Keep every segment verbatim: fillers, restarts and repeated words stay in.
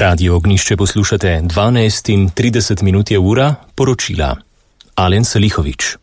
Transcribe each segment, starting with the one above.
Radio Ognišče poslušate, dvanajst in trideset minut je ura, poročila. Alen Salihovič.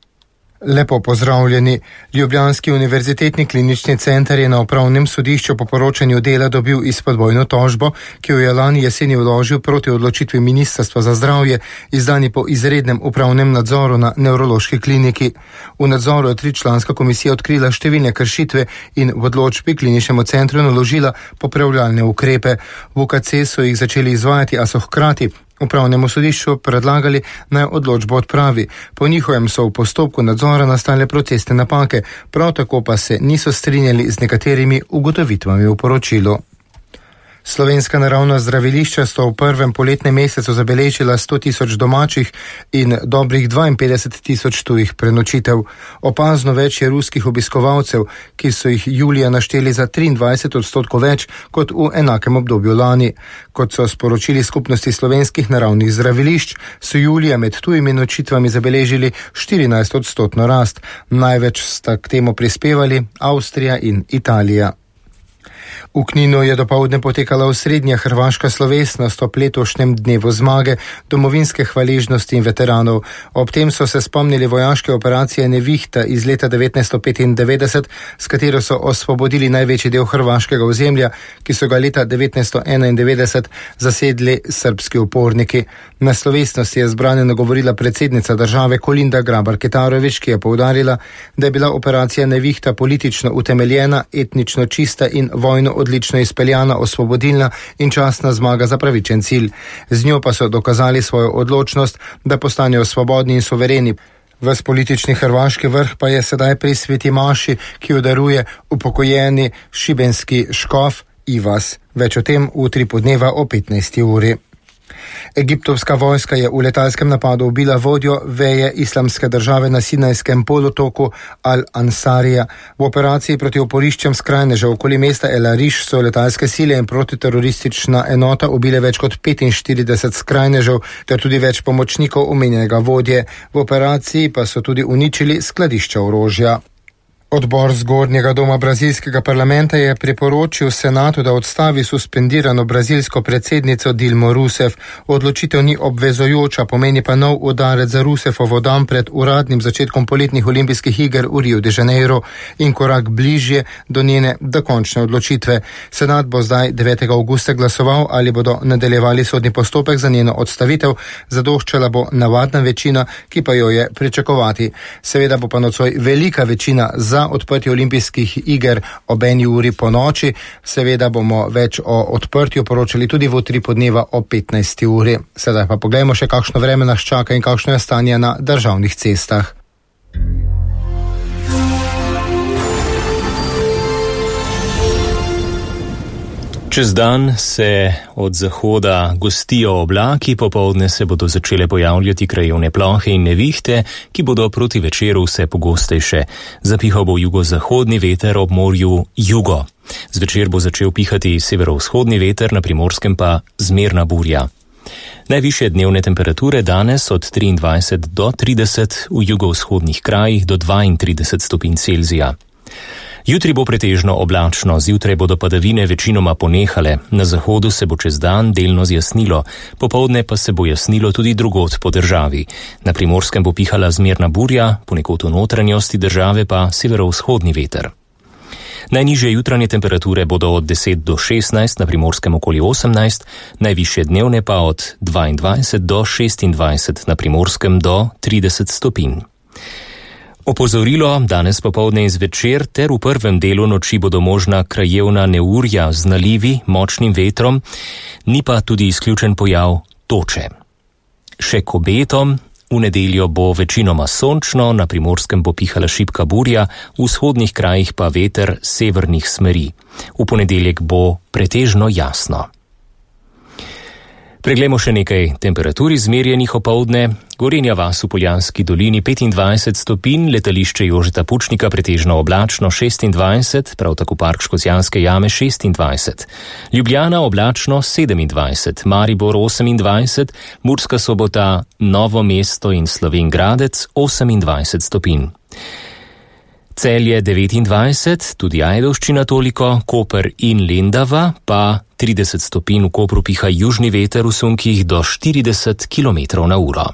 Lepo pozdravljeni. Ljubljanski univerzitetni klinični center je na upravnem sodišču po poročanju Dela dobil izpodbojno tožbo, ki jo je lani jeseni vložil proti odločitvi Ministrstva za zdravje, izdani po izrednem upravnem nadzoru na nevrološki kliniki. V nadzoru je tričlanska komisija odkrila številne kršitve in v odločbi kliničnemu centru naložila popravljalne ukrepe. V U K C so jih začeli izvajati, a so hkrati upravnemu sodišču predlagali naj odločbo odpravi. Po njihovem so v postopku nadzora nastale procesne napake, prav tako pa se niso strinjali z nekaterimi ugotovitvami v poročilu. Slovenska naravna zdravilišča so v prvem poletnem mesecu zabeležila sto tisoč domačih in dobrih dvainpetdeset tisoč tujih prenočitev. Opazno več je ruskih obiskovalcev, ki so jih julija našteli za triindvajset odstotkov več kot v enakem obdobju lani. Kot so sporočili skupnosti slovenskih naravnih zdravilišč, so julija med tujimi nočitvami zabeležili štirinajst odstotno rast. Največ sta k temu prispevali Avstrija in Italija. V Kninu je dopoldne potekala osrednja hrvaška slovesnost ob letošnjem dnevu zmage, domovinske hvaležnosti in veteranov. Ob tem so se spomnili vojaške operacije Nevihta iz leta devetnajststo petindevetdeset, s katero so osvobodili največji del hrvaškega ozemlja, ki so ga leta devetnajststo enaindevetdeset zasedli srbski uporniki. Na slovesnosti je zbrane nagovorila predsednica države Kolinda Grabar-Kitarović, ki je poudarila, da je bila operacija Nevihta politično utemeljena, etnično čista in vojno odlično izpeljana, osvobodilna in častna zmaga za pravičen cilj. Z njo pa so dokazali svojo odločnost, da postanejo svobodni in suvereni. Ves politični hrvaški vrh pa je sedaj pri sveti maši, ki jo daruje upokojeni šibenski škof Ivas. Več o tem utri podneva o petnajsti uri. Egiptovska vojska je v letalskem napadu ubila vodjo veje islamske države na Sinajskem polotoku Al-Ansarija. V operaciji proti oporiščem skrajnežev okoli mesta El Ariš so letalske sile in protiteroristična enota ubile več kot petinštirideset skrajnežev ter tudi več pomočnikov omenjenega vodje. V operaciji pa so tudi uničili skladišča orožja. Odbor zgornjega doma brazilskega parlamenta je priporočil senatu, da odstavi suspendirano brazilsko predsednico Dilmo Rousseff. Odločitev ni obvezojoča, pomeni pa nov udarec za Roussefovo dan pred uradnim začetkom poletnih olimpijskih iger v Rio de Janeiro in korak bližje do njene dokončne odločitve. Senat bo zdaj devetega avgusta glasoval, ali bodo nadaljevali sodni postopek za njeno odstavitev. Zadoščala bo navadna večina, ki pa jo je pričakovati. Seveda bo pa nocoj velika večina za za odprtje olimpijskih iger ob eni uri po noči. Seveda bomo več o odprtju poročali tudi v utri podneva o petnajsti uri. Sedaj pa poglejmo še, kakšno vreme nas čaka in kakšno je stanje na državnih cestah. Čez dan se od zahoda gostijo oblaki, popoldne se bodo začele pojavljati krajevne plohe in nevihte, ki bodo proti večeru vse pogostejše. Zapihal bo jugozahodni veter ob morju jugo. Zvečer bo začel pihati severovzhodni veter, na Primorskem pa zmerna burja. Najvišje dnevne temperature danes od triindvajset do trideset, v jugovzhodnih krajih do dvaintrideset stopinj Celzija. Jutri bo pretežno oblačno, zjutraj bodo padavine večinoma ponehale, na zahodu se bo čez dan delno zjasnilo, popoldne pa se bo jasnilo tudi drugod po državi. Na Primorskem bo pihala zmerna burja, ponekod v notranjosti države pa severovzhodni veter. Najnižje jutranje temperature bodo od deset do šestnajst, na Primorskem okoli osemnajst, najvišje dnevne pa od dvaindvajset do šestindvajset, na Primorskem do trideset stopinj. Opozorilo, danes popoldne in zvečer ter v prvem delu noči bodo možna krajevna neurja z nalivi, močnim vetrom, ni pa tudi izključen pojav toče. Še k obetom, v nedeljo bo večinoma sončno, na Primorskem bo pihala šibka burja, v vzhodnih krajih pa veter severnih smeri. V ponedeljek bo pretežno jasno. Preglejmo še nekaj temperatur izmerjenih opoldne. Gorenja vas v Poljanski dolini petindvajset stopinj, letališče Jožeta Pučnika pretežno oblačno šestindvajset, prav tako park Škocjanske jame šestindvajset. Ljubljana oblačno sedemindvajset, Maribor osemindvajset, Murska Sobota, Novo mesto in Slovenj Gradec osemindvajset stopinj. Celje devetindvajset, tudi Ajdovščina toliko, Koper in Lendava pa trideset stopinj, v Kopru piha južni veter v sunkih do štirideset kilometrov na uro.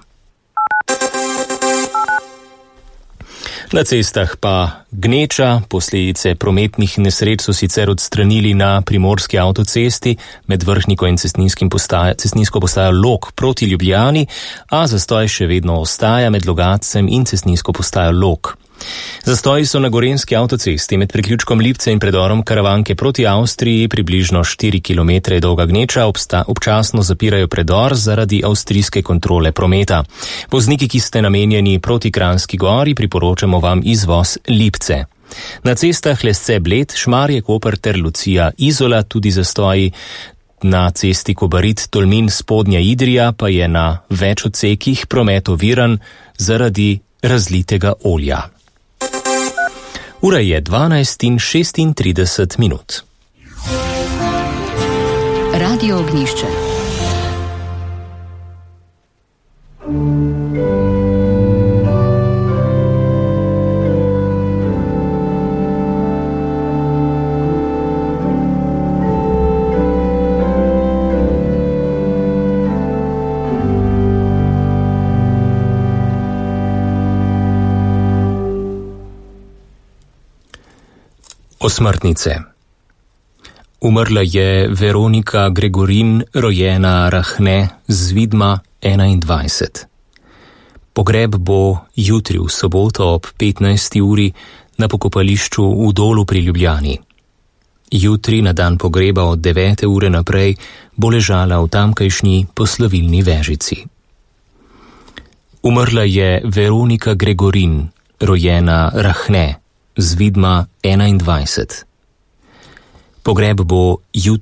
Na cestah pa gneča, posledice prometnih nesreč so sicer odstranili na primorski avtocesti med Vrhniko in cestninsko postajo Log proti Ljubljani, a zastoj še vedno ostaja med Logatcem in cestninsko postajo Log. Zastoji so na gorenjski avtocesti med priključkom Lipce in predorom Karavanke proti Avstriji, približno štiri kilometre dolga gneča, obsta, občasno zapirajo predor zaradi avstrijske kontrole prometa. Vozniki, ki ste namenjeni proti Kranjski Gori, priporočamo vam izvoz Lipce. Na cestah Lesce Bled, Šmarje, Koper ter Lucija Izola tudi zastoji. Na cesti Kobarid Tolmin Spodnja Idrija pa je na več odsekih promet oviran zaradi razlitega olja. Ura je dvanajst in šestintrideset minut. Radio Ognjišče. Osmrtnice. Umrla je Veronika Gregorin, rojena Rahne, z Vidma enaindvajset. Pogreb bo jutri v soboto ob petnajsti uri na pokopališču v Dolu pri Ljubljani. Jutri na dan pogreba od devete ure naprej bo ležala v tamkajšnji poslovilni vežici. Umrla je Veronika Gregorin, rojena Rahne, z Vidma enaindvajset. Pogreb bo jutri